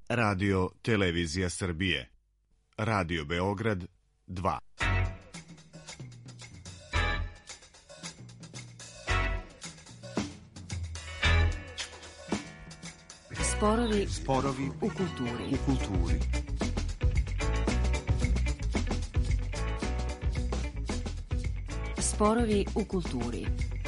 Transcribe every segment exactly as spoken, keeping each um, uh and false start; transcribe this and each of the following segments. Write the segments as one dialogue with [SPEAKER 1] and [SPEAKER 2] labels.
[SPEAKER 1] Radio Televizija Srbije. Radio Beograd dva.
[SPEAKER 2] Sporovi, Sporovi u kulturi. U kulturi. Sporovi u kulturi.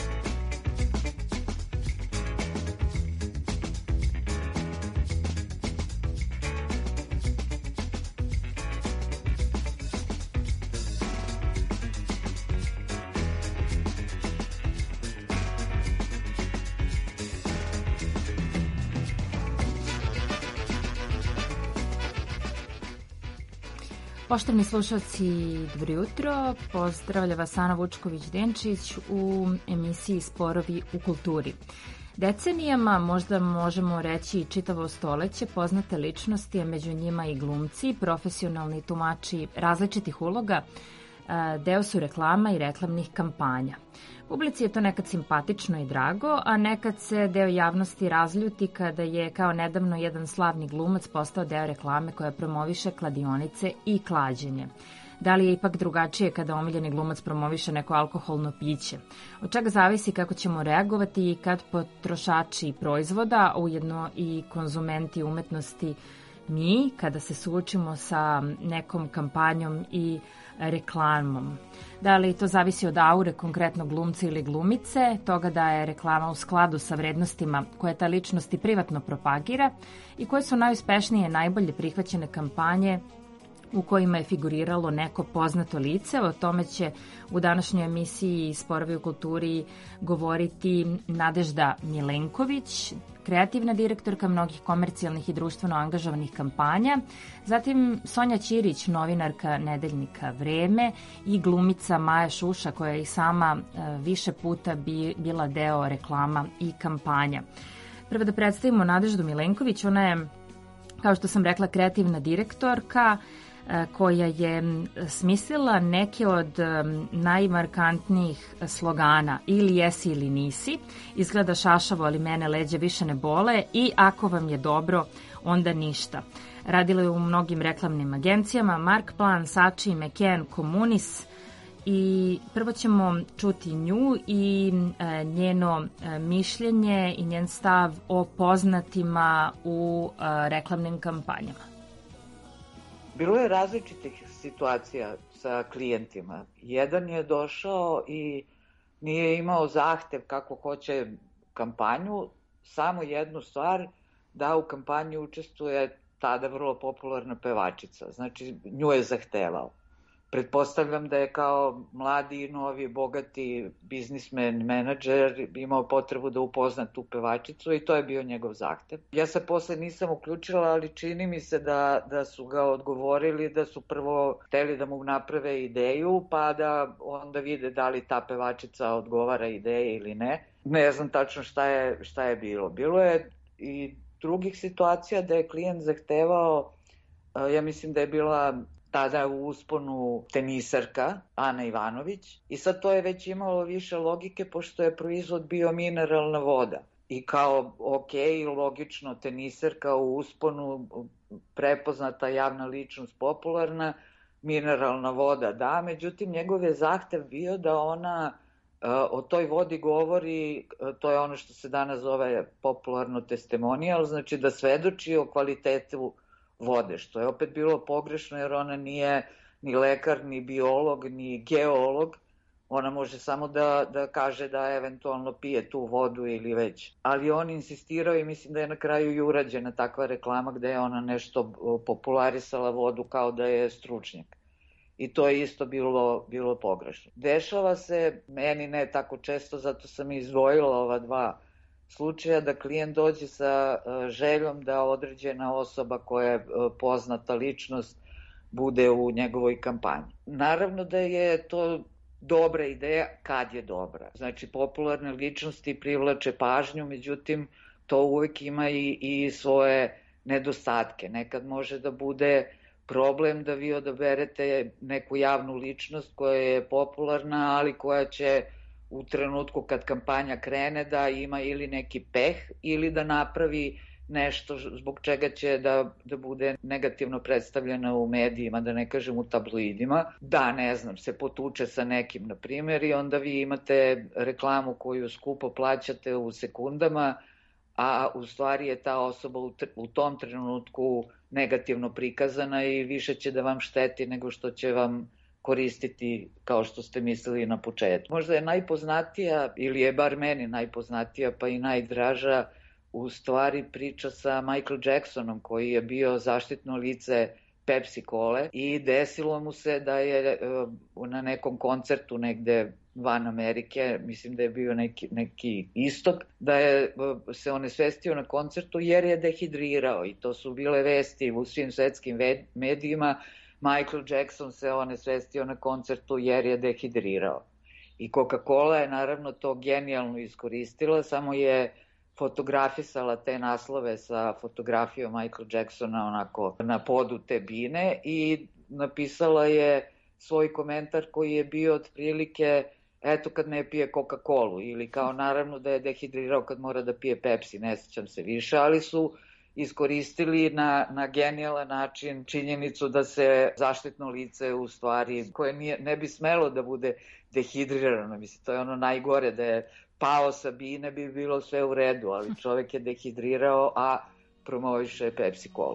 [SPEAKER 2] Poštovni slušalci, dobro jutro. Pozdravlja vas Ana Vučković-Denčić u emisiji Sporovi u kulturi. Decenijama, možda možemo reći i čitavo stoleće, poznate ličnosti, a među njima i glumci, profesionalni tumači različitih uloga, deo su reklama i reklamnih kampanja. Publici je to nekad simpatično i drago, a nekad se deo javnosti razljuti kada je kao nedavno jedan slavni glumac postao deo reklame koja promoviše kladionice i klađenje. Da li je ipak drugačije kada omiljeni glumac promoviše neko alkoholno piće? Od čega zavisi kako ćemo reagovati i kad potrošači proizvoda, a ujedno i konzumenti umetnosti, mi, kada se suočimo sa nekom kampanjom i reklamom. Da li to zavisi od aure konkretnog glumca ili glumice, toga da je reklama u skladu sa vrednostima koje ta ličnost i privatno propagira i koje su najuspešnije, najbolje prihvaćene kampanje u kojima je figuriralo neko poznato lice. O tome će u današnjoj emisiji Sporovi u kulturi govoriti Nadežda Milenković, kreativna direktorka mnogih komercijalnih i društveno angažovanih kampanja, zatim Sonja Ćirić, novinarka nedeljnika Vreme i glumica Maja Šuša, koja je i sama više puta bi, bila deo reklama i kampanja. Prvo da predstavimo Nadeždu Milenković. Ona je, kao što sam rekla, kreativna direktorka koja je smislila neke od najmarkantnijih slogana ili jesi ili nisi, izgleda šašavo ali mene leđa više ne bole i ako vam je dobro onda ništa. Radila je u mnogim reklamnim agencijama, Markplan, Sači, McCann, Komunis i prvo ćemo čuti nju i njeno mišljenje i njen stav o poznatima u reklamnim kampanjama.
[SPEAKER 3] Bilo je različitih situacija sa klijentima. Jedan je došao i nije imao zahtev kako hoće kampanju, samo jednu stvar, da u kampanji učestvuje tada vrlo popularna pevačica. Znači, nju je zahtevao. Pretpostavljam da je kao mladi, novi, bogati biznismen, menadžer imao potrebu da upozna tu pevačicu i to je bio njegov zahtev. Ja se posle nisam uključila, ali čini mi se da, da su ga odgovorili da su prvo hteli da mu naprave ideju, pa da onda vide da li ta pevačica odgovara ideje ili ne. Ne znam tačno šta je, šta je bilo. Bilo je i drugih situacija da je klijent zahtevao, ja mislim da je bila tada u usponu tenisarka Ana Ivanović i sad to je već imalo više logike pošto je proizvod bio mineralna voda. I kao, ok, logično, tenisarka u usponu, prepoznata javna ličnost, popularna, mineralna voda, da, međutim njegov je zahtev bio da ona uh, o toj vodi govori, uh, to je ono što se danas zove popularno testimonial, znači da svedoči o kvalitetu vode, što je opet bilo pogrešno jer ona nije ni lekar, ni biolog, ni geolog. Ona može samo da, da kaže da eventualno pije tu vodu ili već. Ali on insistirao i mislim da je na kraju i urađena takva reklama gde je ona nešto popularisala vodu kao da je stručnjak. I to je isto bilo, bilo pogrešno. Dešava se, meni ne tako često, zato sam izdvojila ova dva slučaja, da klijent dođe sa željom da određena osoba koja je poznata ličnost bude u njegovoj kampanji. Naravno da je to dobra ideja kad je dobra. Znači, popularne ličnosti privlače pažnju, međutim, to uvek ima i, i svoje nedostatke. Nekad može da bude problem da vi odaberete neku javnu ličnost koja je popularna, ali koja će u trenutku kad kampanja krene da ima ili neki peh ili da napravi nešto zbog čega će da, da bude negativno predstavljena u medijima, da ne kažem u tabloidima, da, ne znam, se potuče sa nekim, na primjer, i onda vi imate reklamu koju skupo plaćate u sekundama, a u stvari je ta osoba u, u tom trenutku negativno prikazana i više će da vam šteti nego što će vam koristiti kao što ste mislili na početku. Možda je najpoznatija, ili je bar meni najpoznatija, pa i najdraža, u stvari priča sa Michael Jacksonom, koji je bio zaštitno lice Pepsi Cole i desilo mu se da je na nekom koncertu negde van Amerike, mislim da je bio neki, neki istok, da je se onesvestio na koncertu jer je dehidrirao i to su bile vesti u svim svetskim medijima. Michael Jackson se onesvestio na koncertu jer je dehidrirao. I Coca-Cola je naravno to genijalno iskoristila, samo je fotografisala te naslove sa fotografijom Michael Jacksona onako na podu te bine i napisala je svoj komentar koji je bio otprilike eto kad ne pije Coca-Colu ili kao naravno da je dehidrirao kad mora da pije Pepsi, ne sećam se više, ali su iskoristili na, na genijalan način činjenicu da se zaštitno lice u stvari koje nije, ne bi smelo da bude dehidrirano, mislim to je ono najgore, da je pao sa bine bi bilo sve u redu, ali čovek je dehidrirao, a promoviše Pepsi Colu.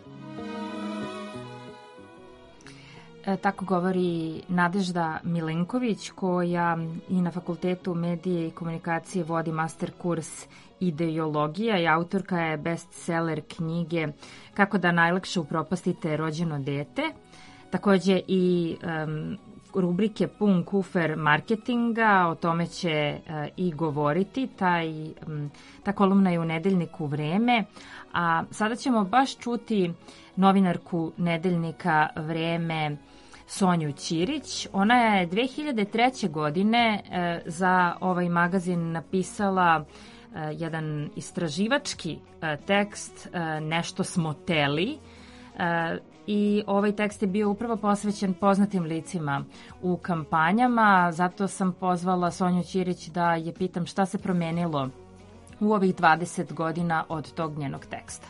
[SPEAKER 2] E, tako govori Nadežda Milenković, koja i na Fakultetu medije i komunikacije vodi master kurs Ideologija i autorka je bestseller knjige Kako da najlakše upropastite rođeno dete. Takođe i um, rubrike Pun kufer marketinga, o tome će uh, i govoriti. Taj, um, ta kolumna je u nedeljniku Vreme, a sada ćemo baš čuti novinarku nedeljnika Vreme Sonju Ćirić. Ona je dve hiljade treće. godine uh, za ovaj magazin napisala uh, jedan istraživački uh, tekst uh, Nešto smo teli, uh, i ovaj tekst je bio upravo posvećen poznatim licima u kampanjama, zato sam pozvala Sonju Ćirić da je pitam šta se promenilo u ovih dvadeset godina od tog njenog teksta.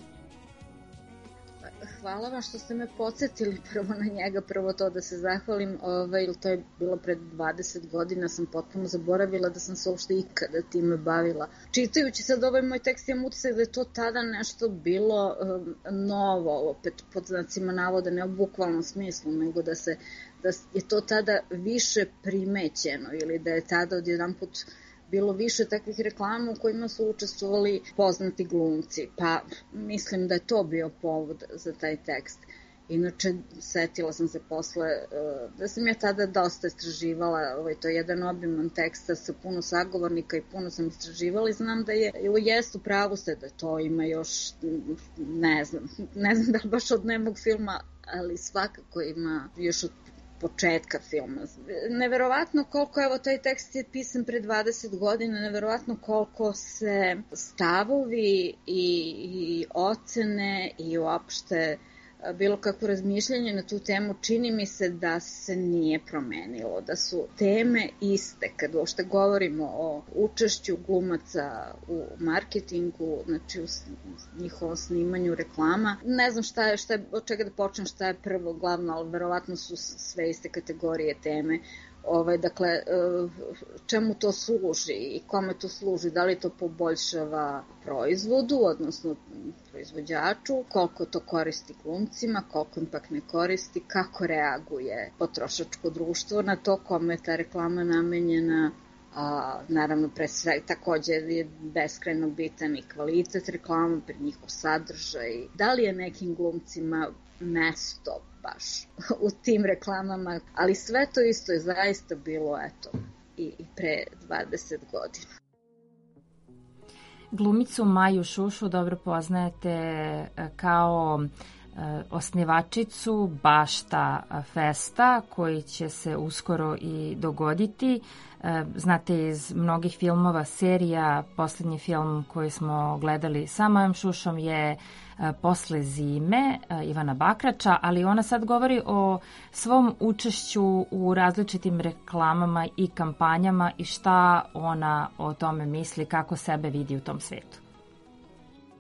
[SPEAKER 4] Hvala vam što ste me podsjetili prvo na njega, prvo to da se zahvalim, ovaj, to je bilo pred dvadeset godina, sam potpuno zaboravila da sam se uopšte ikada time bavila. Čitajući sad ovaj moj tekst imam utisak da je to tada nešto bilo um, novo, opet pod znacima navoda, ne u bukvalnom smislu, nego da, se, da je to tada više primećeno ili da je tada odjedanput bilo više takvih reklama u kojima su učestvovali poznati glumci, pa mislim da je to bio povod za taj tekst. Inače, setila sam se posle da sam ja tada dosta istraživala, ovaj, to je jedan obiman tekst sa puno sagovornika i puno sam istraživala i znam da je, jest u pravu ste da to ima još, ne znam, ne znam da li baš od nemog filma, ali svakako ima još od početka filma. Neverovatno koliko, evo, taj tekst je pisan pre dvadeset godina, neverovatno koliko se stavovi i, i ocene i uopšte bilo kako razmišljanje na tu temu, čini mi se da se nije promenilo, da su teme iste. Kad uopšte govorimo o učešću glumaca u marketingu, znači u njihovom snimanju reklama, ne znam šta je, šta je, od čega da počnem, šta je prvo glavno, ali verovatno su sve iste kategorije teme. Ovaj, dakle, čemu to služi i kome to služi, da li to poboljšava proizvodu, odnosno proizvođaču, koliko to koristi glumcima, koliko im pak ne koristi, kako reaguje potrošačko društvo na to, kome je ta reklama namenjena. A, naravno, pre sve, takođe je beskrajno bitan i kvalitet reklama, pre njihov sadržaj. Da li je nekim glumcima mesto baš u tim reklamama, ali sve to isto je zaista bilo, eto, i, i pre dvadeset godina.
[SPEAKER 2] Glumicu Maju Šušu dobro poznajete kao osnivačicu Bašta festa, koji će se uskoro i dogoditi. Znate iz mnogih filmova, serija, poslednji film koji smo gledali sa Majom Šušom je Posle zime Ivana Bakrača, ali ona sad govori o svom učešću u različitim reklamama i kampanjama i šta ona o tome misli, kako sebe vidi u tom svetu.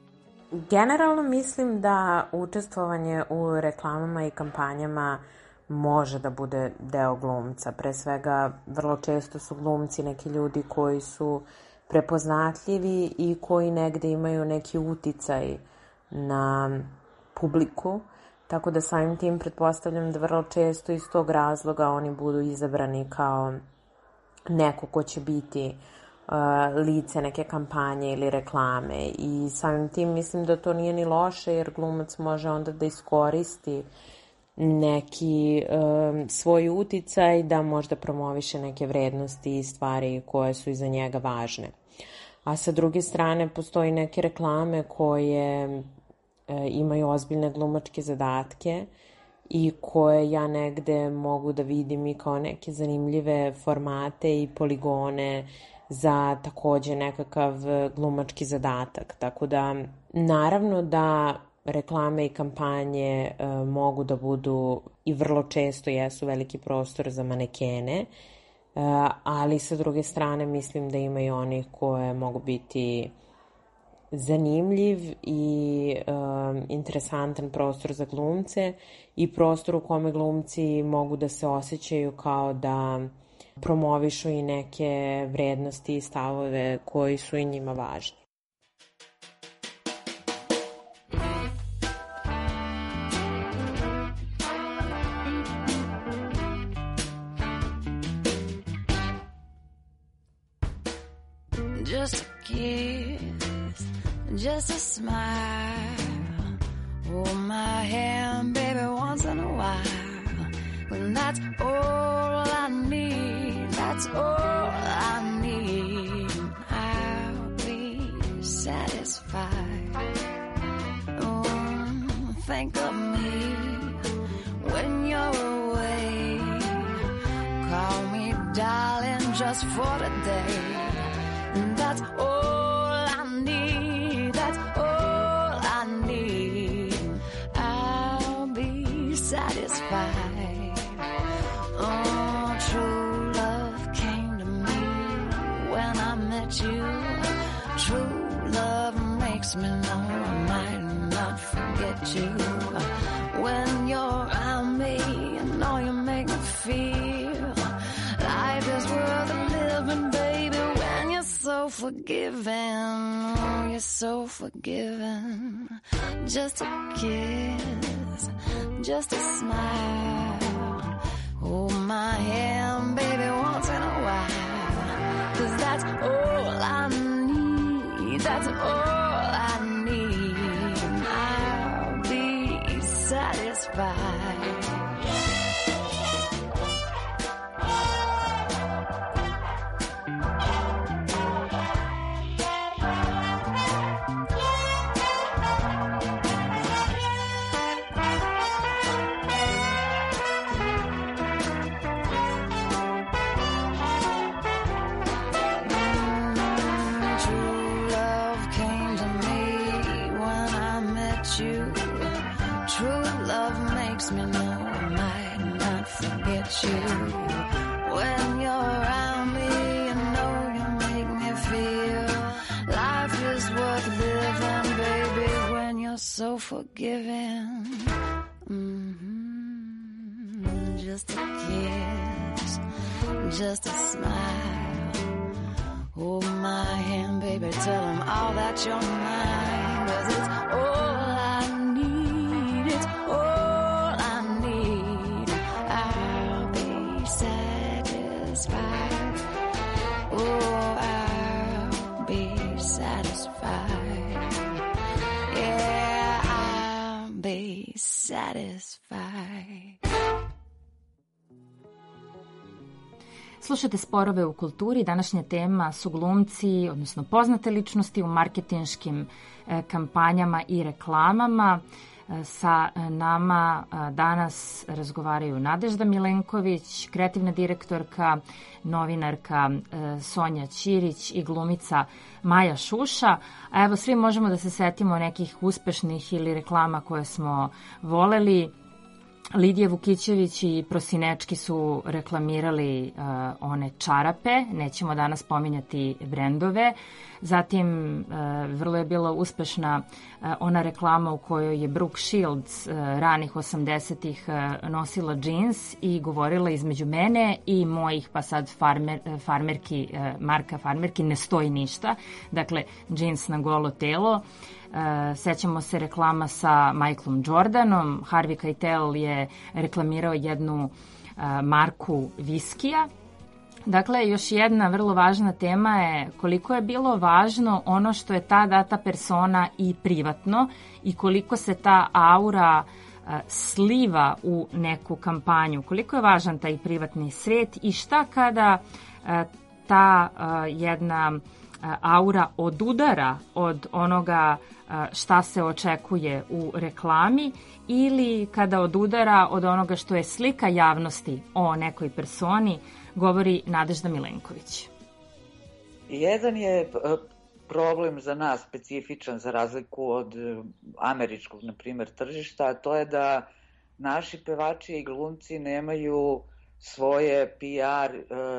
[SPEAKER 5] Generalno mislim da učestvovanje u reklamama i kampanjama može da bude deo glumca. Pre svega, vrlo često su glumci neki ljudi koji su prepoznatljivi i koji negde imaju neki uticaj na publiku, tako da samim tim pretpostavljam da vrlo često iz tog razloga oni budu izabrani kao neko ko će biti uh, lice neke kampanje ili reklame i samim tim mislim da to nije ni loše jer glumac može onda da iskoristi neki um, svoj uticaj da možda promoviše neke vrednosti i stvari koje su iza njega važne. A sa druge strane postoji neke reklame koje e, imaju ozbiljne glumačke zadatke i koje ja negde mogu da vidim i kao neke zanimljive formate i poligone za takođe nekakav glumački zadatak. Tako da naravno da reklame i kampanje e, mogu da budu i vrlo često jesu veliki prostor za manekene, e, ali sa druge strane mislim da ima i onih koje mogu biti zanimljiv i e, interesantan prostor za glumce i prostor u kome glumci mogu da se osjećaju kao da promovišu i neke vrednosti i stavove koji su i njima važni.
[SPEAKER 6] Just a kiss, just a smile, hold my hand, baby, once in a while. When that's all I need, that's all I need, I'll be satisfied. Oh, think of me when you're away. Call me darling just for today. That's all I need, that's all I need, I'll be satisfied. Oh, true love came to me when I met you. True love makes me know I might not forget you. When you're around me, you know you make me feel life is worth living, baby. So forgiving, oh, you're so forgiving. Just a kiss, just a smile. Hold my hand, baby, once in a while. 'Cause that's all I need, that's all I need. I'll be satisfied. You. When you're around me, you know you make me feel life is worth living, baby, when you're so forgiving. Mm-hmm. Just a kiss, just a smile. Hold my hand, baby, tell them all that you're mine. 'Cause it's all I need, it's all I need. I'll be satisfied. Oh, I'll be satisfied. Yeah, I'll be satisfied.
[SPEAKER 2] Slušate Sporove u kulturi. Današnja tema su glumci, odnosno poznate ličnosti u marketinškim kampanjama i reklamama. Sa nama danas razgovaraju Nadežda Milenković, kreativna direktorka, novinarka Sonja Ćirić i glumica Maja Šuša. A evo, svi možemo da se setimo nekih uspešnih ili reklama koje smo voleli. Lidija Vukićević i Prosinečki su reklamirali uh, one čarape, nećemo danas pominjati brendove. Zatim, vrlo je bila uspešna ona reklama u kojoj je Brooke Shields ranih osamdesetih nosila džins i govorila između mene i mojih, pa sad farmer, farmerki, marka farmerki, ne stoji ništa. Dakle, džins na golo telo. Sećamo se reklama sa Michaelom Jordanom. Harvey Keitel je reklamirao jednu marku viskija. Dakle, još jedna vrlo važna tema je koliko je bilo važno ono što je ta data persona i privatno i koliko se ta aura sliva u neku kampanju, koliko je važan taj privatni svet i šta kada ta jedna aura odudara od onoga šta se očekuje u reklami ili kada odudara od onoga što je slika javnosti o nekoj personi, govori Nadežda Milenković.
[SPEAKER 3] Jedan je problem za nas specifičan za razliku od američkog, na primjer, tržišta, a to je da naši pevači i glumci nemaju svoje P R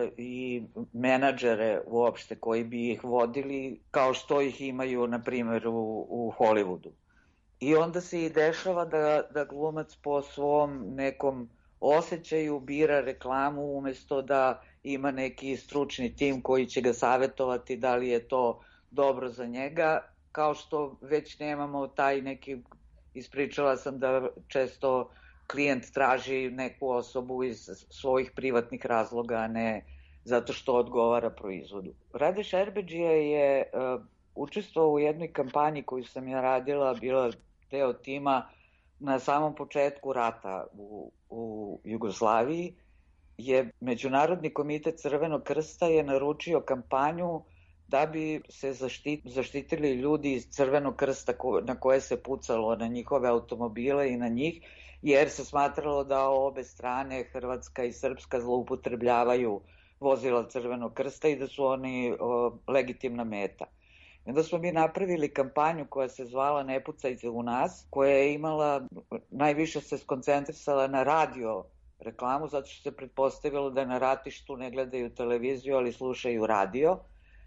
[SPEAKER 3] i menadžere uopšte koji bi ih vodili kao što ih imaju, na primjer, u, u Hollywoodu. I onda se i dešava da, da glumac po svom nekom osjećaju bira reklamu umesto da ima neki stručni tim koji će ga savjetovati da li je to dobro za njega, kao što već nemamo taj neki, ispričala sam da često klijent traži neku osobu iz svojih privatnih razloga, a ne zato što odgovara proizvodu. Rade Šerbedžija je uh, učestvovao u jednoj kampanji koju sam ja radila, bila deo tima na samom početku rata u, u Jugoslaviji. Je Međunarodni komitet Crvenog krsta je naručio kampanju da bi se zaštit, zaštitili ljudi iz Crvenog krsta ko, na koje se pucalo, na njihove automobile i na njih, jer se smatralo da obe strane, Hrvatska i Srpska, zloupotrebljavaju vozila Crvenog krsta i da su oni o, legitimna meta. I onda smo mi napravili kampanju koja se zvala Ne pucajte u nas, koja je imala, najviše se skoncentrisala na radio reklamu, zato što se pretpostavilo da na ratištu ne gledaju televiziju, ali slušaju radio.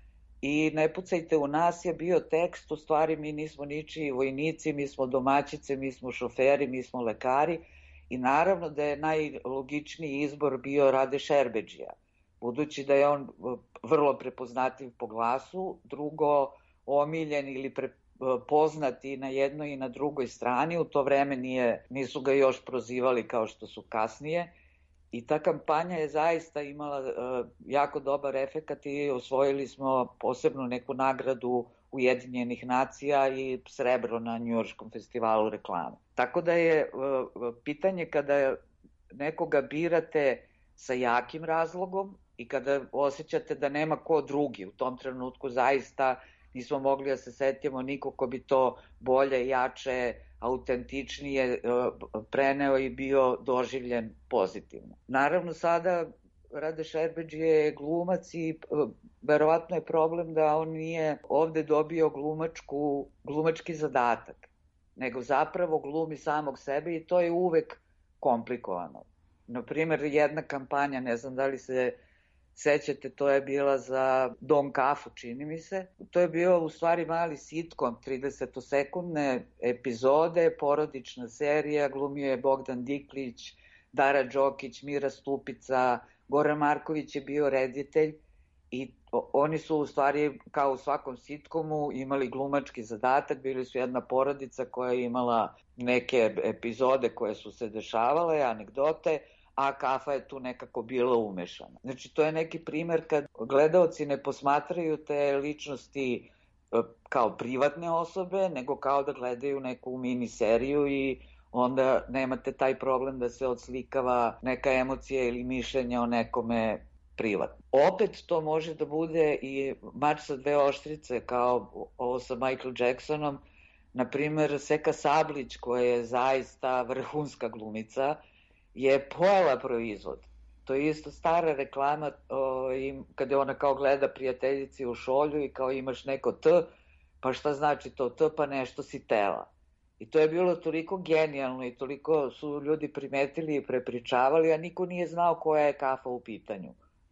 [SPEAKER 3] I Ne pucajte u nas je bio tekst, u stvari mi nismo ničiji vojnici, mi smo domaćice, mi smo šoferi, mi smo lekari. I naravno da je najlogičniji izbor bio Rade Šerbedžija, budući da je on vrlo prepoznatljiv po glasu, drugo omiljen ili prepoznati na jednoj i na drugoj strani. U to vreme nije, nisu ga još prozivali kao što su kasnije. I ta kampanja je zaista imala uh, jako dobar efekat i osvojili smo posebnu neku nagradu Ujedinjenih nacija i srebro na Njujorškom festivalu reklame. Tako da je uh, pitanje kada nekoga birate sa jakim razlogom i kada osjećate da nema ko drugi, u tom trenutku zaista nismo mogli da se setimo niko ko bi to bolje, jače, autentičnije preneo i bio doživljen pozitivno. Naravno, sada Rade Šerbedžija je glumac i verovatno je problem da on nije ovde dobio glumačku, glumački zadatak, nego zapravo glumi samog sebe i to je uvek komplikovano. Naprimer, jedna kampanja, ne znam da li se sećate, to je bila za Dom kafu, čini mi se. To je bio u stvari mali sitkom, tridesetosekundne epizode, porodična serija, glumio je Bogdan Diklić, Dara Đokić, Mira Stupica, Goran Marković je bio reditelj i oni su u stvari, kao u svakom sitkomu, imali glumački zadatak, bili su jedna porodica koja je imala neke epizode koje su se dešavale, anegdote, a kafa je tu nekako bila umešana. Znači, to je neki primer kad gledaoci ne posmatraju te ličnosti kao privatne osobe, nego kao da gledaju neku mini seriju i onda nemate taj problem da se odslikava neka emocija ili mišljenje o nekome privatno. Opet to može da bude i mač sa dve oštrice, kao ovo sa Michael Jacksonom. Naprimer, Seka Sablić, koja je zaista vrhunska glumica, je pojela proizvod. To je isto stara reklama o, im, kada ona kao gleda prijateljici u šolju i kao imaš neko T, pa šta znači to T, pa nešto si tela. I to je bilo toliko genijalno i toliko su ljudi primetili i prepričavali, a niko nije znao koja je kafa u pitanju.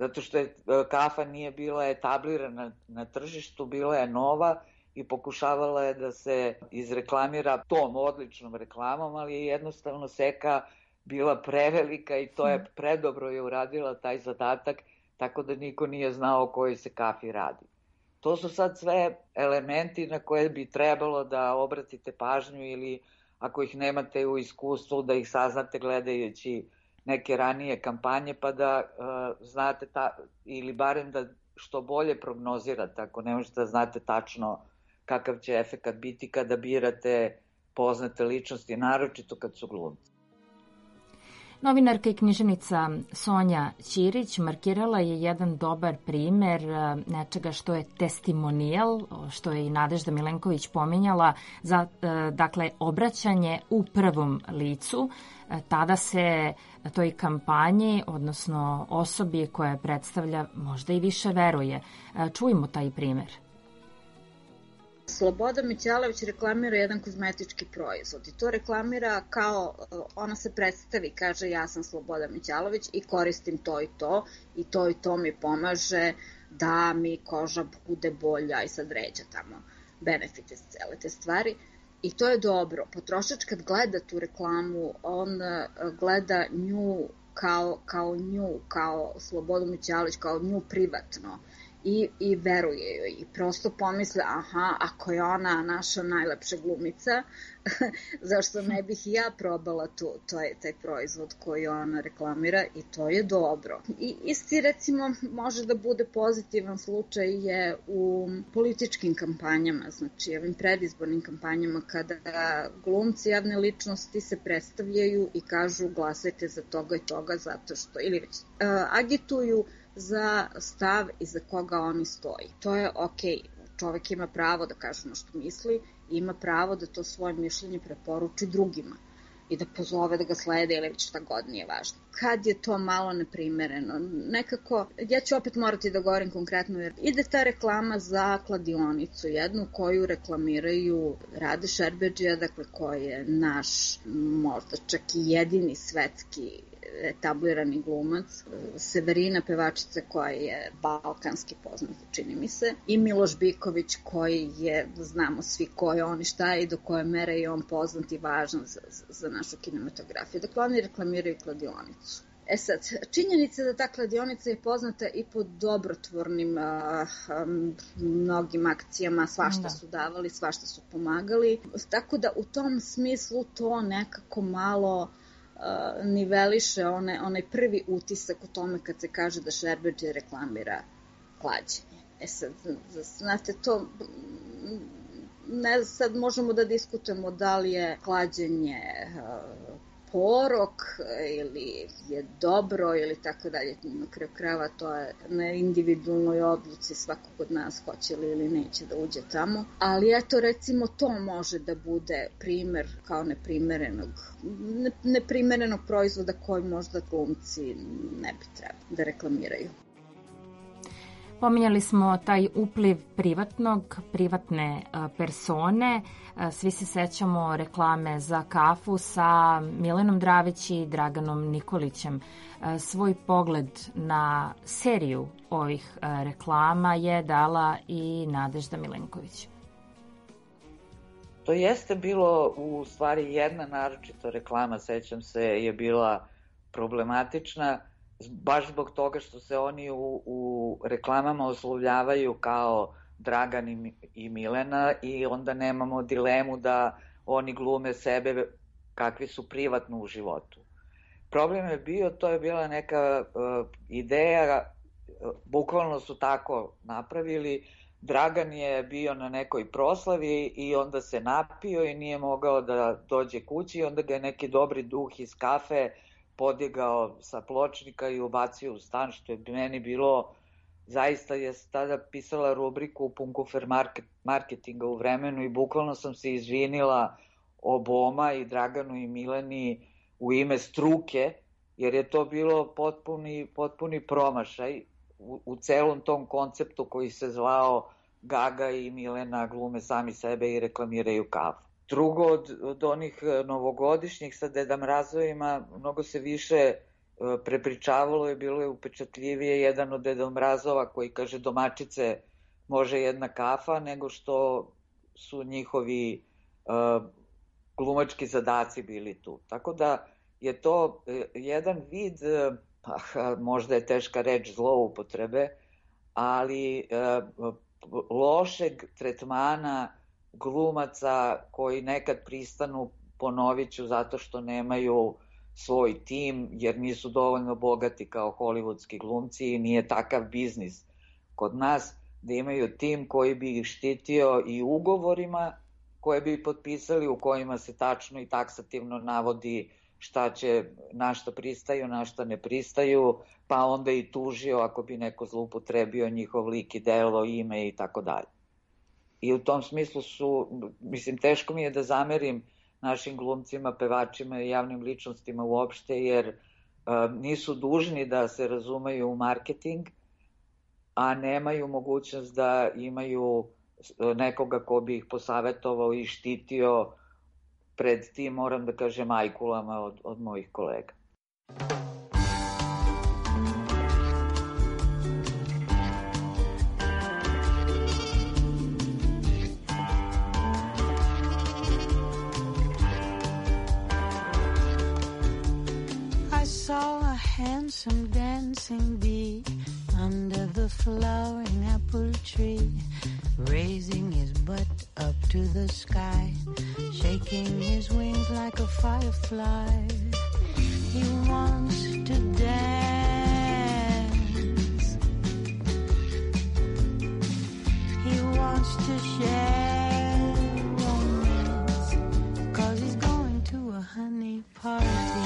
[SPEAKER 3] zato što je kafa nije bila etablirana na tržištu, bila je nova i pokušavala je da se izreklamira tom odličnom reklamom, ali je jednostavno seka bila prevelika i to je predobro je uradila taj zadatak, tako da niko nije znao o kojoj se kafi radi. To su sad sve elementi na koje bi trebalo da obratite pažnju ili ako ih nemate u iskustvu da ih saznate gledajući neke ranije kampanje pa da uh, znate ta, ili barem da što bolje prognozirate ako ne možete da znate tačno kakav će efekat biti kada birate poznate ličnosti, naročito kad su glumci.
[SPEAKER 2] Novinarka i književnica Sonja Ćirić markirala je jedan dobar primer nečega što je testimonijal, što je i Nadežda Milenković pominjala, za dakle, obraćanje u prvom licu. Tada se toj kampanji, odnosno osobi koja predstavlja, možda i više veruje. Čujmo taj primer.
[SPEAKER 4] Sloboda Mićalović reklamira jedan kozmetički proizvod i to reklamira kao, ona se predstavi, kaže ja sam Sloboda Mićalović i koristim to i to i to i to mi pomaže da mi koža bude bolja i sad ređa tamo benefite cele te stvari. I to je dobro. Potrošač kad gleda tu reklamu, on gleda nju kao, kao nju, kao Slobodu Mićalović, kao nju privatno. I, i veruje joj i prosto pomisle, aha, ako je ona naša najlepša glumica, zašto ne bih i ja probala tu, to je taj proizvod koji ona reklamira i to je dobro. I isti recimo može da bude pozitivan slučaj je u političkim kampanjama, znači ovim predizbornim kampanjama kada glumci javne ličnosti se predstavljaju i kažu glasajte za toga i toga zato što, ili već uh, agituju za stav i za koga oni stoji. To je okej. Čovek ima pravo da kaže ono što misli i ima pravo da to svoje mišljenje preporuči drugima i da pozove da ga slede ili već šta god nije važno. Kad je to malo neprimereno, nekako, ja ću opet morati da govorim konkretno, jer ide ta reklama za kladionicu, jednu koju reklamiraju Rade Šerbedžija, dakle koji je naš, možda čak i jedini svetski etablirani glumac, Severina pevačica koja je balkanski poznata, čini mi se, i Miloš Biković koji je, znamo svi ko je on i šta je i do koje mere je on poznat i važan za, za našu kinematografiju. Dakle, oni reklamiraju kladionicu. E sad, činjenica da ta kladionica je poznata i po dobrotvornim a, a, mnogim akcijama, svašta da. su davali, svašta su pomagali, tako da u tom smislu to nekako malo Uh, niveliše one, onaj prvi utisak u tome kad se kaže da Šerbedžija reklamira klađenje. E sad, znate, to ne, sad možemo da diskutujemo da li je klađenje uh, porok ili je dobro ili tako dalje. Na kraju krajeva to je na individualnoj odluci svakog od nas hoće li ili neće da uđe tamo. Ali eto, recimo, to može da bude primer kao neprimerenog, ne, neprimerenog proizvoda koji možda glumci ne bi trebali da reklamiraju.
[SPEAKER 2] Pominjali smo taj upliv privatnog, privatne persone. Svi se sećamo reklame za kafu sa Milenom Dravić i Draganom Nikolićem. Svoj pogled na seriju ovih reklama je dala i Nadežda Milenković.
[SPEAKER 3] To jeste bilo u stvari jedna naročito reklama, sećam se, je bila problematična, baš zbog toga što se oni u, u reklamama oslovljavaju kao Dragan i, i Milena i onda nemamo dilemu da oni glume sebe kakvi su privatno u životu. Problem je bio, to je bila neka uh, ideja, uh, bukvalno su tako napravili, Dragan je bio na nekoj proslavi i onda se napio i nije mogao da dođe kući i onda ga je neki dobri duh iz kafe podigao sa pločnika i ubacio u stan, što je meni bilo, zaista je tada pisala rubriku Punkofer market, marketinga u Vremenu i bukvalno sam se izvinila oboma i Draganu i Mileni u ime struke, jer je to bilo potpuni, potpuni promašaj u, u celom tom konceptu koji se zvao Gaga i Milena glume sami sebe i reklamiraju kafu. Drugo, od, od onih novogodišnjih sa Deda Mrazovima, mnogo se više prepričavalo je, bilo je upečatljivije jedan od Deda Mrazova koji kaže domaćice može jedna kafa, nego što su njihovi uh, glumački zadaci bili tu. Tako da je to jedan vid, pa, možda je teška reč, zloupotrebe, ali uh, lošeg tretmana glumaca koji nekad pristanu, ponovit ću, zato što nemaju svoj tim, jer nisu dovoljno bogati kao hollywoodski glumci i nije takav biznis kod nas, da imaju tim koji bi ih štitio i ugovorima koje bi potpisali, u kojima se tačno i taksativno navodi šta će, na šta pristaju, na šta ne pristaju, pa onda i tužio ako bi neko zloupotrebio njihov lik i delo, ime i tako dalje. I u tom smislu su, mislim, teško mi je da zamerim našim glumcima, pevačima i javnim ličnostima uopšte, jer uh, nisu dužni da se razumeju u marketing, a nemaju mogućnost da imaju nekoga ko bi ih posavetovao i štitio pred tim, moram da kažem, ajkulama od, od mojih kolega.
[SPEAKER 6] I saw a handsome dancing bee under the flowering apple tree, raising his butt up to the sky, shaking his wings like a firefly. He wants to dance. He wants to share romance, 'cause he's going to a honey party.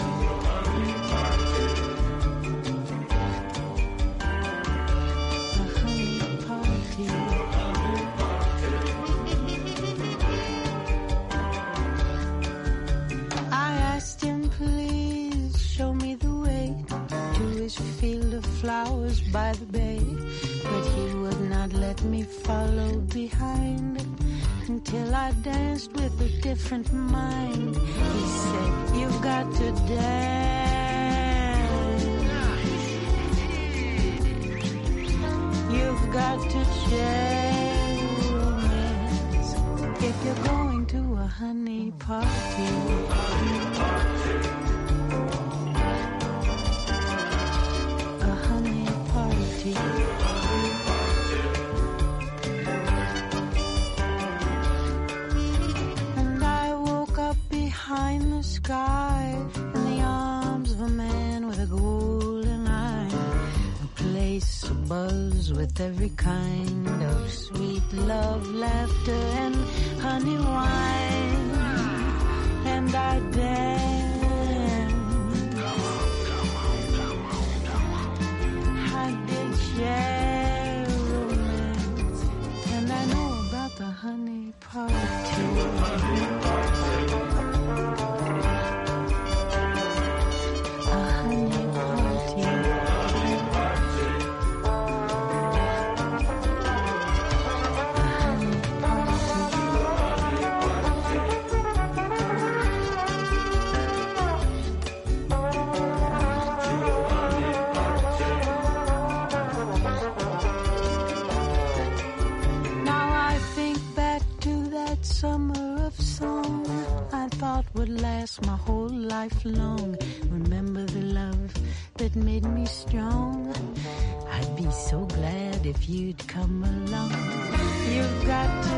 [SPEAKER 6] Field of flowers by the bay, but he would not let me follow behind until I danced with a different mind. He said, you've got to dance, you've got to share romance if you're going to a honey party. And I woke up behind the sky in the arms of a man with a golden eye, a place abuzz with every kind of sweet love, laughter, and honey wine. And I danced, I did share romance, and I know about the honey party. A honey party. Would last my whole life long. Remember the love that made me strong. I'd be so glad if you'd come along. You've got to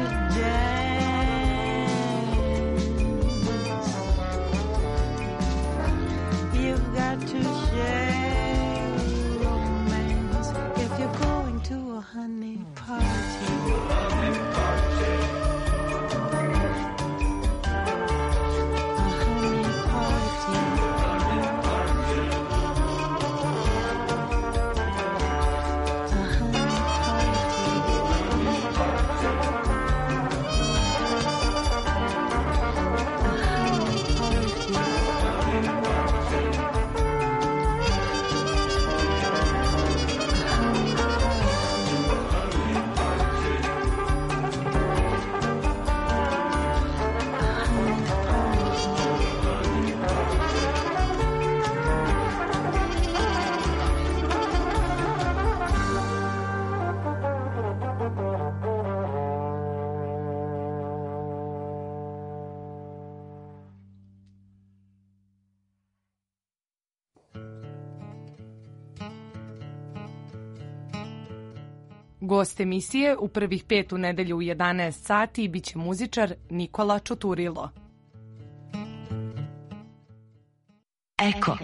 [SPEAKER 6] dance, you've got to share romance if you're going to a honey party.
[SPEAKER 7] Gost emisije u prvih pet u nedelju u jedanaest sati biće muzičar Nikola Čuturilo.
[SPEAKER 8] Eko.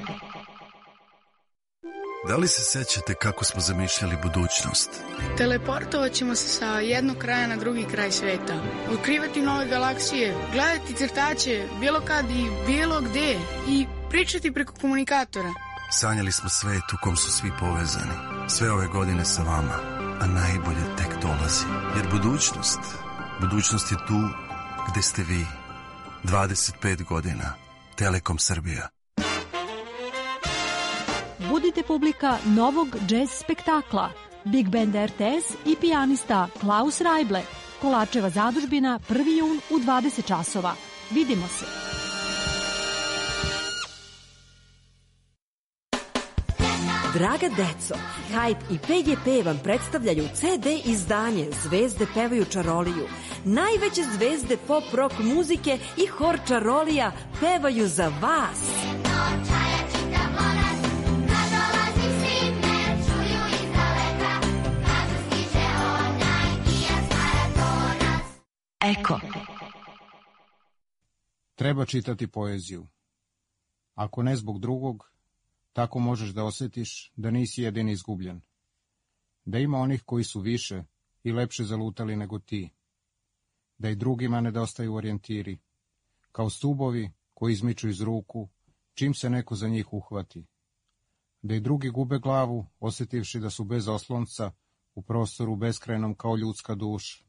[SPEAKER 9] Da li se sećate kako smo zamišljali budućnost?
[SPEAKER 10] Teleportovat ćemo se sa jednog kraja na drugi kraj sveta. Otkrivati nove galaksije, gledati crtaće, bilo kad i bilo gde i pričati preko komunikatora.
[SPEAKER 9] Sanjali smo svet u kom su svi povezani. Sve ove godine sa vama, a najbolje tek dolazi. Jer budućnost, budućnost je tu gde ste vi. dvadeset pet godina. Telekom Srbija.
[SPEAKER 11] Budite publika novog džez spektakla. Big Band R T S i pijanista Klaus Rajble. Kolarčeva zadužbina prvi jun u dvadeset časova. Vidimo se.
[SPEAKER 12] Draga deco, Hype i P G P vam predstavljaju C D izdanje Zvezde pevaju čaroliju. Najveće zvezde pop rock muzike i hor čarolija pevaju za vas.
[SPEAKER 8] Eko.
[SPEAKER 13] Treba čitati poeziju. Ako ne zbog drugog, tako možeš da osjetiš da nisi jedini izgubljen. Da ima onih koji su više i lepše zalutali nego ti. Da i drugima nedostaju orijentiri, kao stubovi koji izmiču iz ruku, čim se neko za njih uhvati. Da i drugi gube glavu, osjetivši da su bez oslonca, u prostoru beskrajnom kao ljudska duša.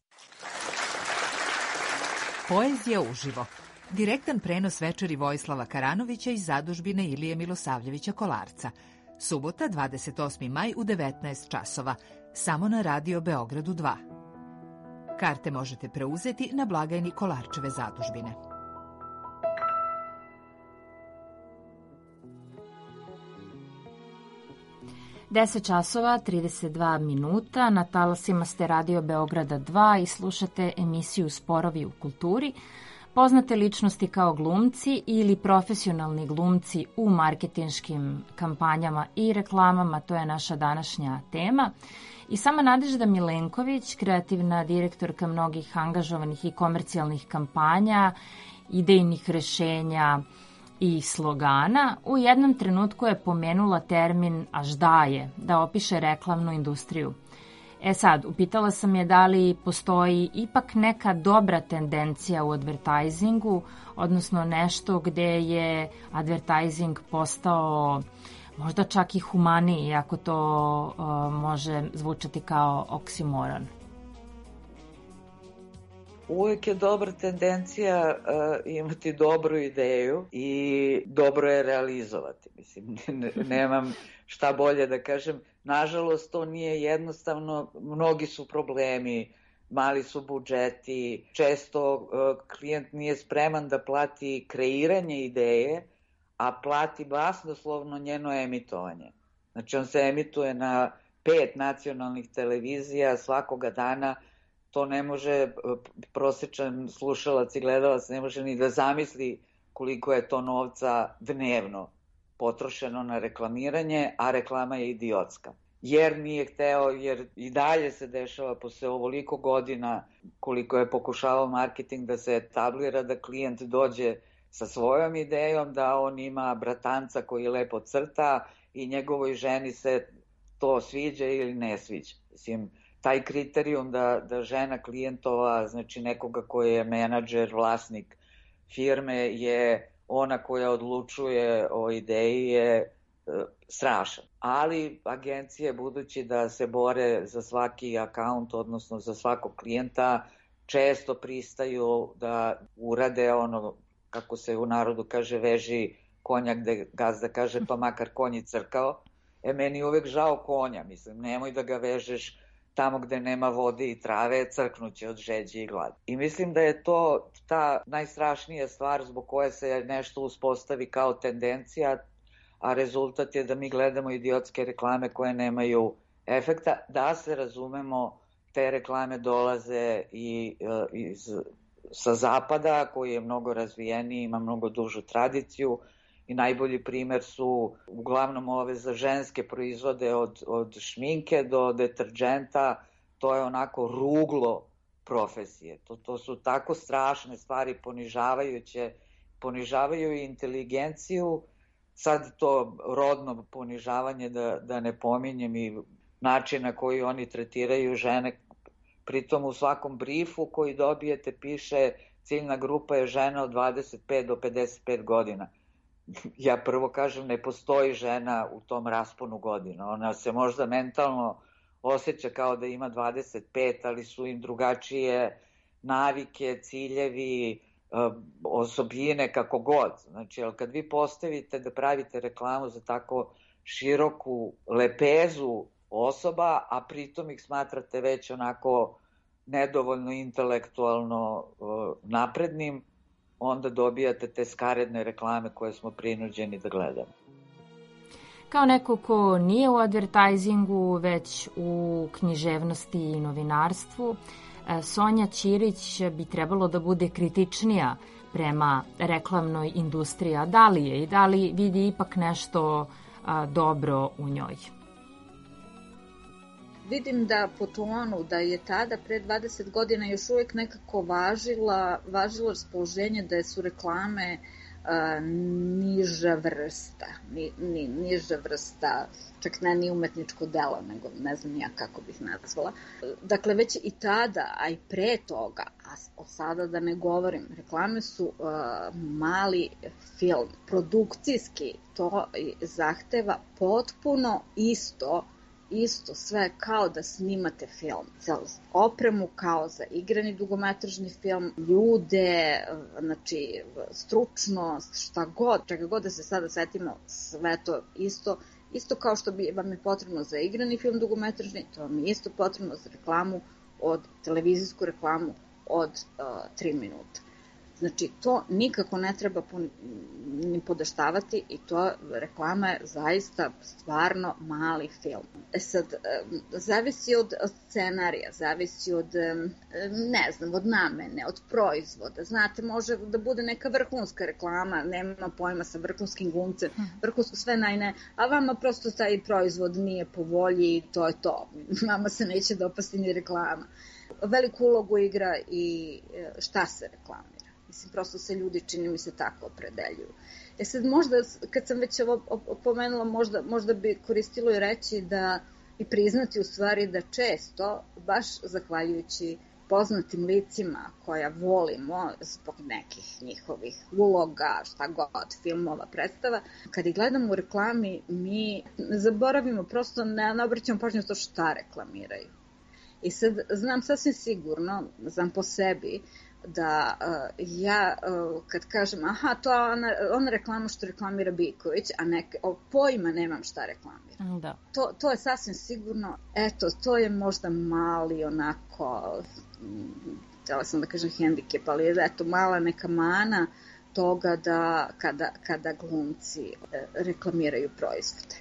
[SPEAKER 14] Poezija uživo. Direktan prenos večeri Vojislava Karanovića iz zadužbine Ilije Milosavljevića Kolarca. Subota, dvadeset osmi maj u devetnaest časova. Samo na Radio Beogradu dva. Karte možete preuzeti na blagajni Kolarčeve zadužbine.
[SPEAKER 2] deset časova, trideset dva minuta, na talasima ste Radio Beograda dva i slušate emisiju Sporovi u kulturi. Poznate ličnosti kao glumci ili profesionalni glumci u marketinškim kampanjama i reklamama, to je naša današnja tema. I sama Nadežda Milenković, kreativna direktorka mnogih angažovanih i komercijalnih kampanja, idejnih rešenja i slogana, u jednom trenutku je pomenula termin aždaje, da opiše reklamnu industriju. E sad, upitala sam je da li postoji ipak neka dobra tendencija u advertisingu, odnosno nešto gde je advertising postao možda čak i humaniji, iako to uh, može zvučati kao oksimoron.
[SPEAKER 3] Uvijek je dobra tendencija uh, imati dobru ideju i dobro je realizovati. Mislim, ne, nemam šta bolje da kažem. Nažalost, to nije jednostavno. Mnogi su problemi, mali su budžeti. Često uh, klijent nije spreman da plati kreiranje ideje, a plati basnoslovno njeno emitovanje. Znači, on se emituje na pet nacionalnih televizija svakoga dana. To ne može prosječan slušalac i gledalac ne može ni da zamisli koliko je to novca dnevno potrošeno na reklamiranje, a reklama je idiotska. Jer nije hteo, jer i dalje se dešava posle ovoliko godina koliko je pokušavao marketing da se etablira, da klijent dođe sa svojom idejom, da on ima bratanca koji lepo crta i njegovoj ženi se to sviđa ili ne sviđa. Mislim, taj kriterijum da, da žena klijentova, znači nekoga koji je menadžer, vlasnik firme, je ona koja odlučuje o ideji je e, strašan. Ali agencije, budući da se bore za svaki akaunt, odnosno za svakog klijenta, često pristaju da urade ono, kako se u narodu kaže, veži konja gde gazda kaže pa makar konj i crkao. E, meni je uvek žao konja, mislim, nemoj da ga vežeš tamo gde nema vode i trave, crknuće od žeđe i gladi. I mislim da je to ta najstrašnija stvar zbog koje se nešto uspostavi kao tendencija, a rezultat je da mi gledamo idiotske reklame koje nemaju efekta. Da se razumemo, te reklame dolaze i uh, iz, sa zapada, koji je mnogo razvijeniji, ima mnogo dužu tradiciju, i najbolji primer su uglavnom ove za ženske proizvode, od, od šminke do deterđenta, to je onako ruglo profesije. To, to su tako strašne stvari, ponižavajuće, ponižavaju i inteligenciju, sad to rodno ponižavanje da, da ne pominjem i način na koji oni tretiraju žene, pritom u svakom briefu koji dobijete piše ciljna grupa je žena od dvadeset pet do pedeset pet godina. Ja prvo kažem, ne postoji žena u tom rasponu godina. Ona se možda mentalno osjeća kao da ima dvadeset pet, ali su im drugačije navike, ciljevi, osobine, kako god. Znači, ali kad vi postavite da pravite reklamu za tako široku lepezu osoba, a pritom ih smatrate već onako nedovoljno intelektualno naprednim, onda dobijate te skaredne reklame koje smo prinuđeni da gledamo.
[SPEAKER 2] Kao neko ko nije u advertisingu, već u književnosti i novinarstvu, Sonja Ćirić bi trebalo da bude kritičnija prema reklamnoj industriji. A da li je i da li vidi ipak nešto a, dobro u njoj?
[SPEAKER 4] Vidim da po tonu da je tada pre dvadeset godina još uvek nekako važila, važilo raspoloženje da su reklame a, niža vrsta, ni, ni, niža vrsta, čak ne ni umetničko delo, nego ne znam ja kako bih nazvala. Dakle, već i tada, a i pre toga, a od sada da ne govorim, reklame su uh, mali film. Produkcijski to zahteva potpuno isto, isto sve kao da snimate film. Opremu kao za igrani dugometražni film, ljude, znači stručnost, šta god, čega god da se sada setimo, sve to isto. Isto kao što bi vam je potrebno za igrani film dugometražni, to vam je isto potrebno za reklamu, od televizijsku reklamu od uh, tri minuta. Znači, to nikako ne treba po, ni podaštavati i to reklama je zaista stvarno mali film. E sad, zavisi od, od scenarija, zavisi od, ne znam, od namene, od proizvoda. Znate, može da bude neka vrhunska reklama, nema pojma sa vrhunskim glumcem, vrhunsko sve najne, a vama prosto taj proizvod nije po volji i to je to. Vama se neće dopasti ni reklama. Veliku ulogu igra i šta se reklamira. Mislim, prosto se ljudi, čini mi se, tako opredeljuju. E sad, možda, kad sam već ovo pomenula, možda, možda bi koristilo i reći da i priznati u stvari da često, baš zahvaljujući poznatim licima koja volimo zbog nekih njihovih uloga, šta god, filmova, predstava, kad ih gledamo u reklami, mi zaboravimo, prosto ne, ne obraćamo pažnju na to šta reklamiraju. I sad, znam sasvim sigurno, znam po sebi, da uh, ja uh, kad kažem aha, to je ona, ona reklama što reklamira Biković, a neke, o, pojma nemam šta reklamira.
[SPEAKER 2] Da.
[SPEAKER 4] To, to je sasvim sigurno, eto, to je možda mali onako, htjela sam da kažem hendikep, ali je eto mala neka mana toga da kada, kada glumci uh, reklamiraju proizvode.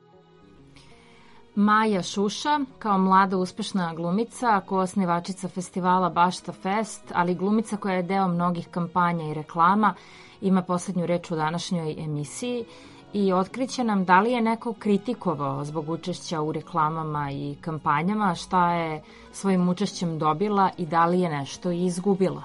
[SPEAKER 2] Maja Šuša, kao mlada uspešna glumica, koosnivačica festivala Bašta Fest, ali glumica koja je deo mnogih kampanja i reklama, ima poslednju reč u današnjoj emisiji i otkriće nam da li je neko kritikovao zbog učešća u reklamama i kampanjama, šta je svojim učešćem dobila i da li je nešto izgubila.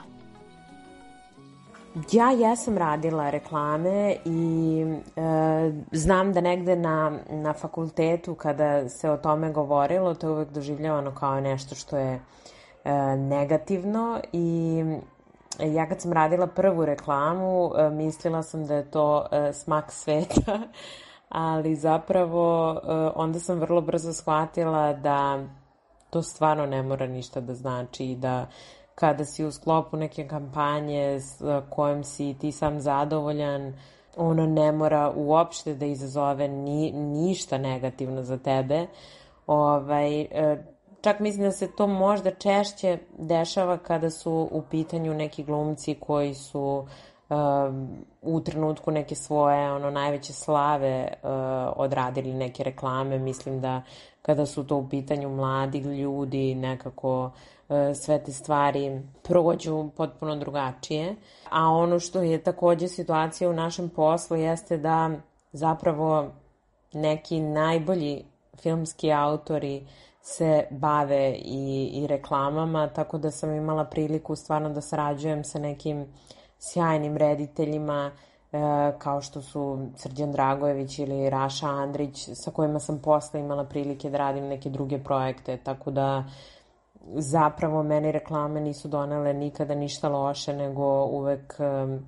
[SPEAKER 5] Ja jesam radila reklame i e, znam da negde na, na fakultetu kada se o tome govorilo, to je uvek doživljavano kao nešto što je e, negativno i ja kad sam radila prvu reklamu e, mislila sam da je to e, smak sveta, ali zapravo e, onda sam vrlo brzo shvatila da to stvarno ne mora ništa da znači i da kada si u sklopu neke kampanje s kojom si ti sam zadovoljan, ono ne mora uopšte da izazove ni, ništa negativno za tebe. Ovaj, čak mislim da se to možda češće dešava kada su u pitanju neki glumci koji su um, u trenutku neke svoje ono najveće slave uh, odradili neke reklame. Mislim da kada su to u pitanju mladi ljudi nekako sve te stvari prođu potpuno drugačije. A ono što je takođe situacija u našem poslu jeste da zapravo neki najbolji filmski autori se bave i, i reklamama, tako da sam imala priliku stvarno da sarađujem sa nekim sjajnim rediteljima e, kao što su Srđan Dragojević ili Raša Andrić, sa kojima sam posle imala prilike da radim neke druge projekte, tako da zapravo meni reklame nisu donele nikada ništa loše, nego uvek e,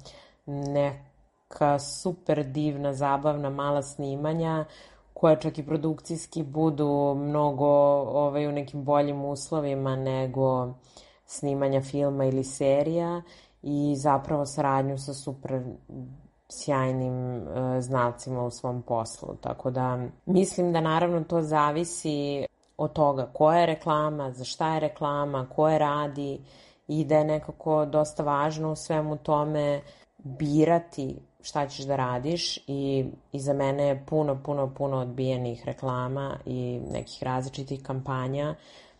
[SPEAKER 5] neka super divna, zabavna, mala snimanja koja čak i produkcijski budu mnogo ovaj, u nekim boljim uslovima nego snimanja filma ili serija i zapravo saradnju sa super sjajnim uh, znalcima u svom poslu. Tako da mislim da naravno to zavisi od toga koja je reklama, za šta je reklama, ko je radi i da je nekako dosta važno u svemu tome birati šta ćeš da radiš i, i za mene je puno, puno, puno odbijenih reklama i nekih različitih kampanja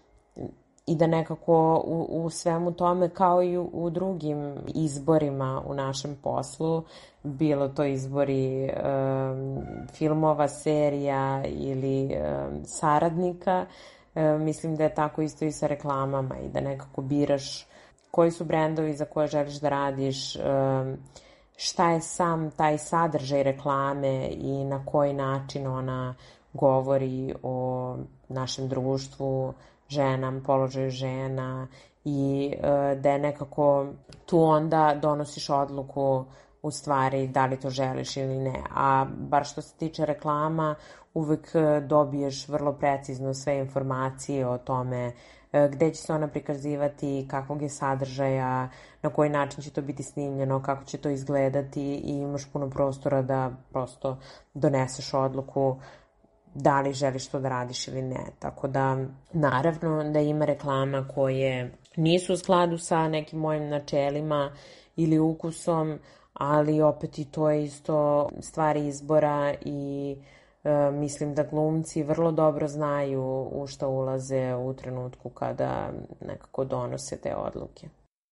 [SPEAKER 5] i da nekako u, u svemu tome kao i u, u drugim izborima u našem poslu, bilo to izbori um, filmova, serija ili um, saradnika, um, mislim da je tako isto i sa reklamama i da nekako biraš koji su brendovi za koje želiš da radiš, um, šta je sam taj sadržaj reklame i na koji način ona govori o našem društvu, ženama, položaju žena i e, da je nekako tu onda donosiš odluku u stvari da li to želiš ili ne. A bar što se tiče reklama, uvek dobiješ vrlo precizno sve informacije o tome gde će se ona prikazivati, kakvog je sadržaja, na koji način će to biti snimljeno, kako će to izgledati i imaš puno prostora da prosto doneseš odluku da li želiš to da radiš ili ne. Tako da, naravno da ima reklama koje nisu u skladu sa nekim mojim načelima ili ukusom, ali opet i to je isto stvar izbora i e, mislim da glumci vrlo dobro znaju u šta ulaze u trenutku kada nekako donose te odluke.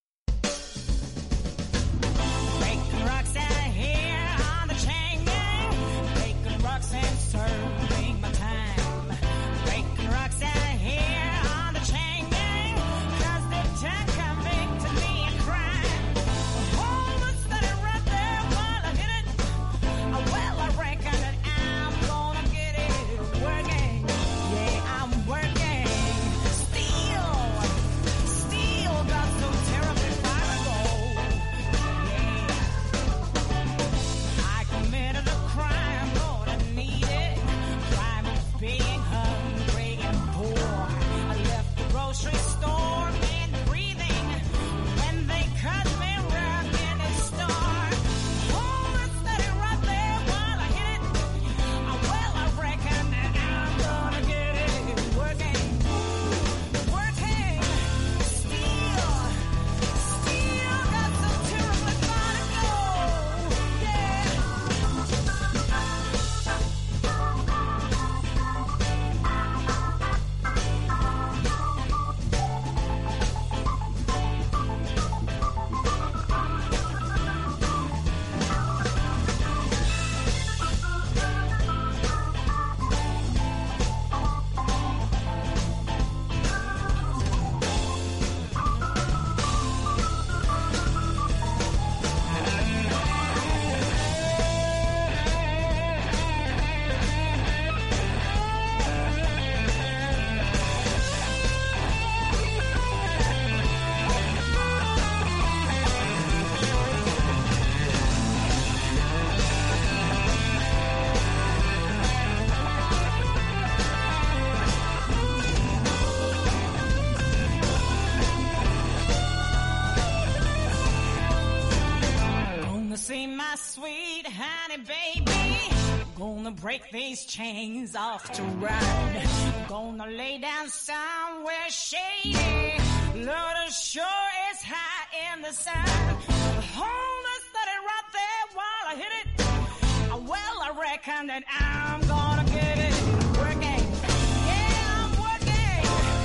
[SPEAKER 15] Break these chains off to ride. Gonna lay down somewhere shady. Lord, it sure is hot in the sun. Hold us steady right there while I hit it. Well, I reckon that I'm gonna get it working. Yeah, I'm working.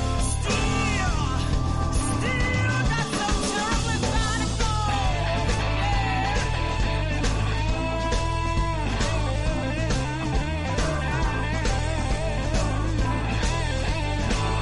[SPEAKER 15] Still, still got some terribly far to go. Yeah.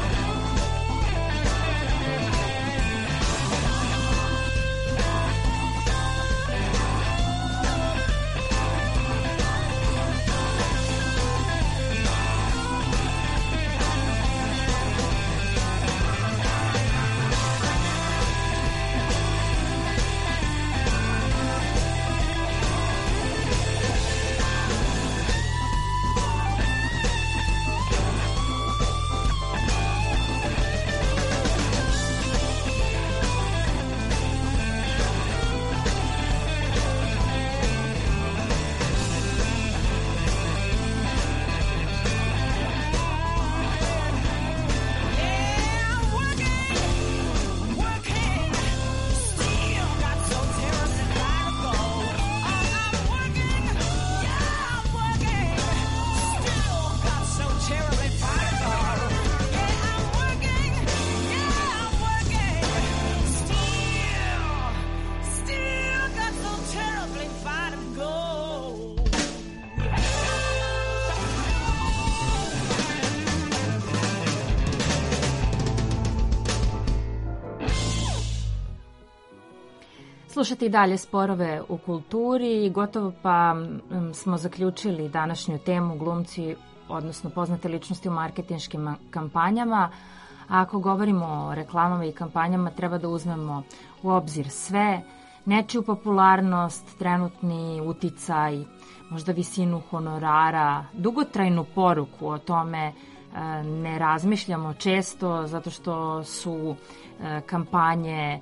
[SPEAKER 2] Slušate i dalje Sporove u kulturi i gotovo pa smo zaključili današnju temu glumci, odnosno poznate ličnosti u marketinškim kampanjama. A ako govorimo o reklamama i kampanjama, treba da uzmemo u obzir sve, nečiju popularnost, trenutni uticaj, možda visinu honorara, dugotrajnu poruku. O tome ne razmišljamo često zato što su kampanje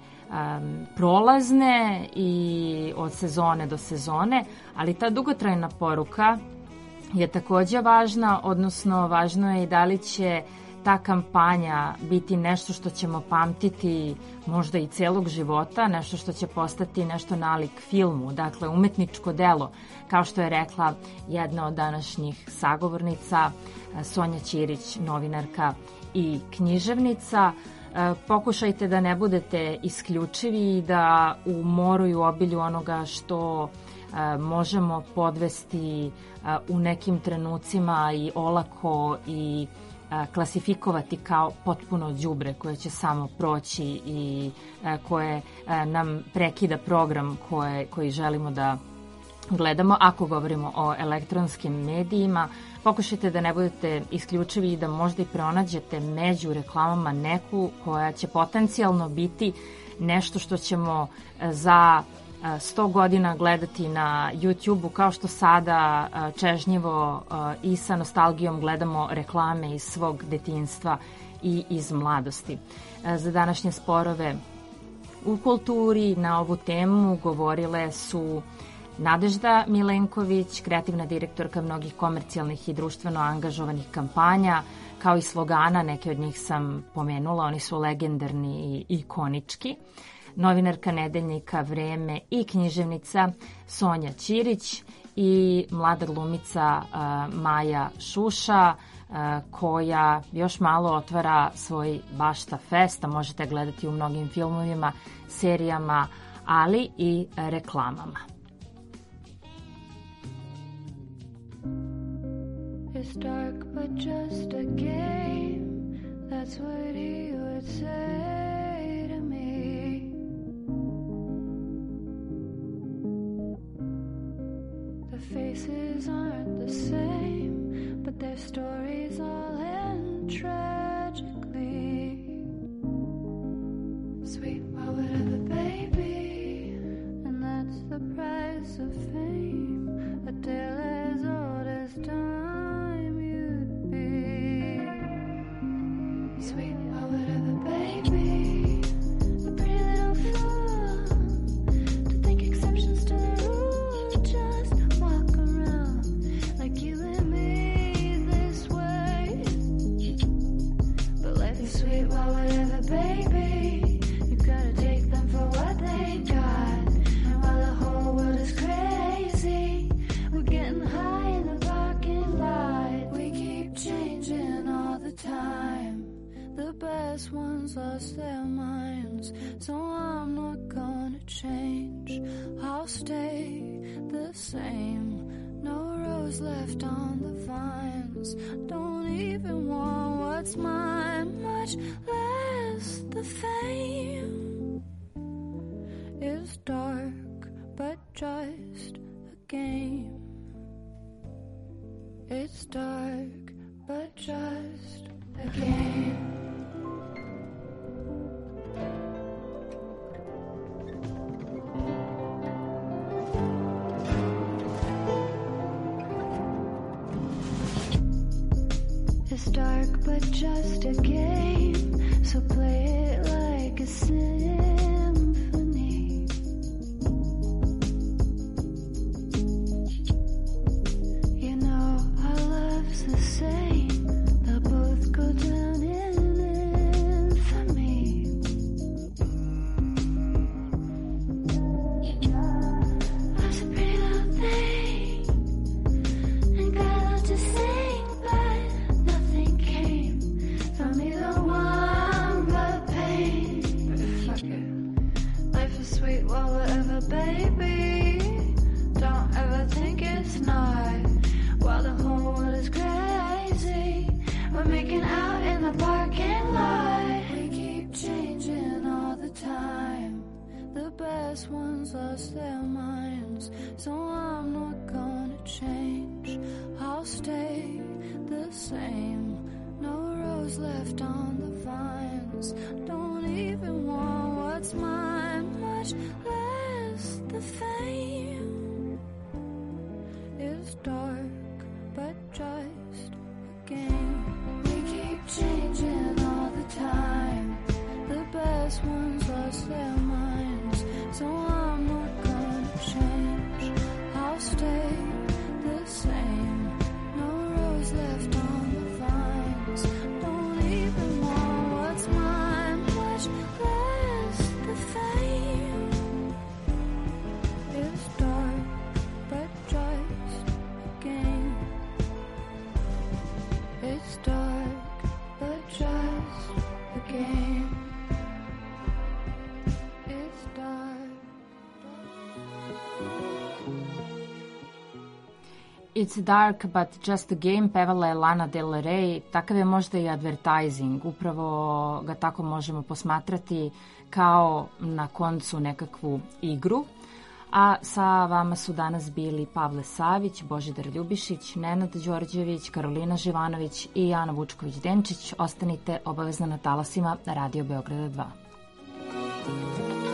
[SPEAKER 2] prolazne i od sezone do sezone, ali ta dugotrajna poruka je takođe važna, odnosno važno je i da li će ta kampanja biti nešto što ćemo pamtiti možda i celog života, nešto što će postati nešto nalik filmu, dakle umetničko delo, kao što je rekla jedna od današnjih sagovornica, Sonja Ćirić, novinarka i književnica. Pokušajte da ne budete isključivi i da u moru i u obilju onoga što možemo podvesti u nekim trenucima i olako i klasifikovati kao potpuno đubre koje će samo proći i koje nam prekida program koje, koji želimo da gledamo. Ako govorimo o elektronskim medijima, pokušajte da ne budete isključivi i da možda i pronađete među reklamama neku koja će potencijalno biti nešto što ćemo za sto godina gledati na YouTube-u, kao što sada čežnjivo i sa nostalgijom gledamo reklame iz svog detinjstva i iz mladosti. Za današnje Sporove u kulturi na ovu temu govorile su Nadežda Milenković, kreativna direktorka mnogih komercijalnih i društveno angažovanih kampanja, kao i slogana, neke od njih sam pomenula, oni su legendarni i ikonički. Novinarka nedeljnika Vreme i književnica Sonja Ćirić i mlada glumica uh, Maja Šuša, uh, koja još malo otvara svoj Bašta Fest, a možete gledati u mnogim filmovima, serijama, ali i reklamama.
[SPEAKER 6] It's dark but just a game, that's what he would say to me. The faces aren't the same, but their stories all end tragically. Sweet but whatever, baby, and that's the price of fame. A tale as old as time you'd be. Sweet but whatever, baby, a pretty little fool to think exceptions to the rule. Just walk around like you and me this way. But life is sweet but whatever, baby, you gotta take them for what they got. And while the whole world is crazy, we're getting high in the parking lot. We keep changing all the time. The best ones lost their minds, so I'm not gonna change. I'll stay the same. No rose left on the vines. Don't even want what's mine, much less the fame. It's dark, but just a game. It's dark, but just a game. It's dark, but just a game, so play it like a symphony. You know our love's the same, they'll both go down in infamy. I was a pretty little thing, and got a lot to say, but nothing came from either one but pain. Fuck it. Life is sweet, well, whatever, baby. Don't ever think it's not. While the whole world is crazy, we're making out in the parking lot. We keep changing all the time. The best ones lost their minds, so I'm not gonna change. I'll stay the same. No rose left on the vines. Don't even want what's mine, much less the fame. It's dark, but just a game. We keep changing all the time. The best ones lost their minds, so I'm not gonna change. I'll stay the same. No rose left on the vines. Don't even want what's mine, much less the fame. It's dark, but just a game. It's dark, but just a game. It's dark.
[SPEAKER 2] It's Dark but just a game pevala je Lana Del Rey. Takav je možda i advertising. Upravo ga tako možemo posmatrati kao na koncu nekakvu igru. A sa vama su danas bili Pavle Savić, Božidar Ljubišić, Nenad Đorđević, Karolina Živanović i Ana Vučković-Denčić. Ostanite obavezno na talasima Radio Beograda dva.